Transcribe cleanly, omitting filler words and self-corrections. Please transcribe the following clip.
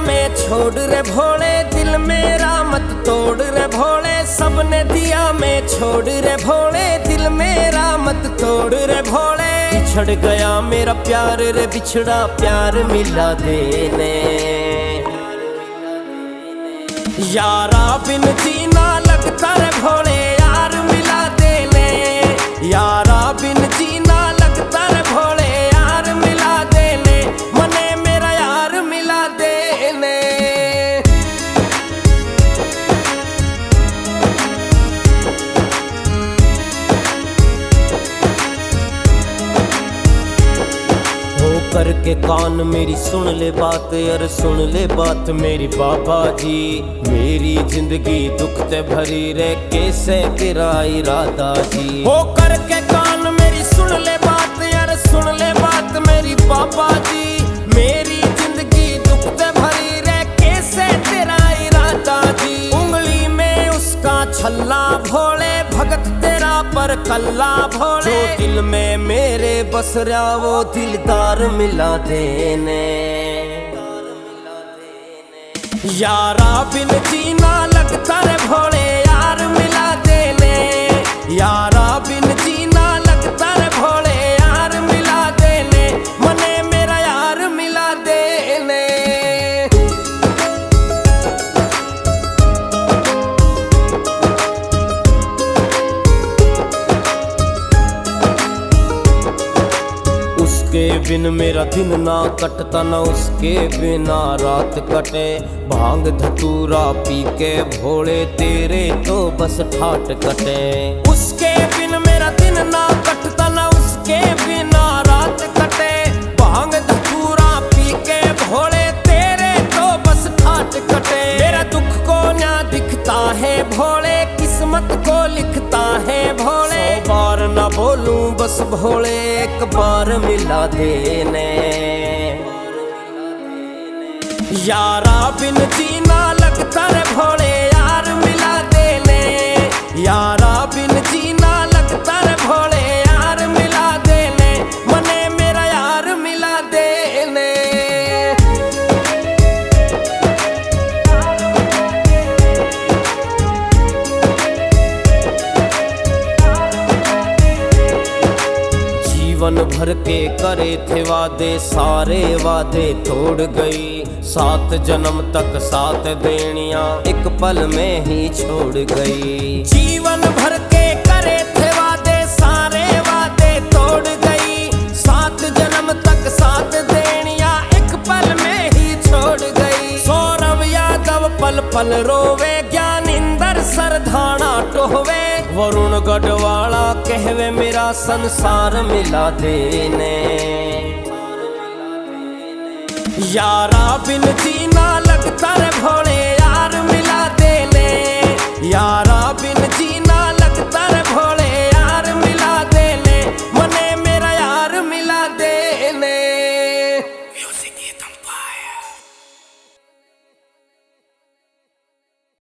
में छोड़ रे भोले, दिल मेरा मत तोड़ रे भोले। सबने दिया मैं छोड़ रे भोले, दिल मेरा मत तोड़ रे भोले। बिछड़ गया मेरा प्यार रे बिछड़ा प्यार मिला देने, यारा बिन जीना लगता रे भोले यार मिला देने। यारा बिन जीना लगता रे भोले यार मिला देने, मने मेरा यार मिला देने। करके कान मेरी सुन ले बात यार सुन ले बात मेरी बाबा जी। मेरी जिंदगी दुख ते भरी रे कैसे तेरा इरादा जी। हो करके कान मेरी सुन ले बात यार सुन ले बात मेरी बाबा जी। मेरी जिंदगी दुख ते भरी रे कैसे तेरा इरादा जी। उंगली में उसका छल्ला भोले भगत तेरा पर कल्ला भोले। जो दिल में मेरे बस रहा वो दिलदार मिला देने, यारा बिन जीना लगता रे भोले यार मिला देने। यारा बिन जीना लगता रे भोले यार मिला देने, मने मेरा यार मिला देने। उसके बिन मेरा दिन ना कटता ना उसके बिना रात कटे। भांग धतूरा पी के भोले तेरे तो बस ठाट कटे। उसके बिन मेरा दिन ना कटता ना उसके बिना रात कटे। भांग धतूरा पी के भोले तेरे तो बस ठाट कटे। मेरा दुख को ना दिखता है भोले किस्मत को लिखता है भोले। 100 बार ना बोलूं बस भोले एक बार मिला देने, यारा बिन जीना लगता रे भोले यार मिला देने। यारा बिन जीना लगता रे भोले यार मिला देने, मने मेरा यार मिला देने। जीवन भर के करे थे वादे सारे वादे तोड़ गई। 7 जन्म तक साथ देनिया एक पल में ही छोड़ गई। जीवन भर के करे थे वादे सारे वादे तोड़ गई। 7 जन्म तक साथ देनिया एक पल में ही छोड़ गई। सौरभ यादव पल पल रोवे, ज्ञानिंदर सरधाना टोहवे। वरुण गढ़वाला कहवे मेरा संसार मिला देने, यारा बिन जीना लगता रे भोले